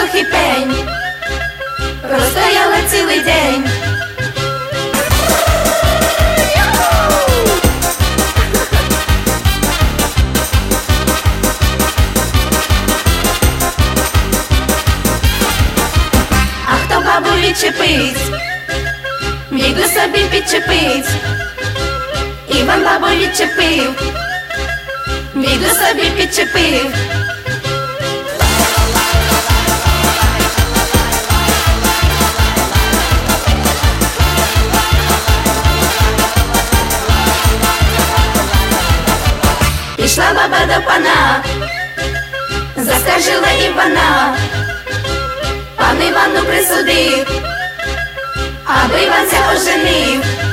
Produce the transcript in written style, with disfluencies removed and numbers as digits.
трохи пень, простояла цілий день. А хто бабу відчепить, міг до собі підчепить. Іван бабу відчепив, міг до собі підчепив. Пішла баба до пана, заскаржила Івана. Пан Івану присудив, аби Іван ся оженив.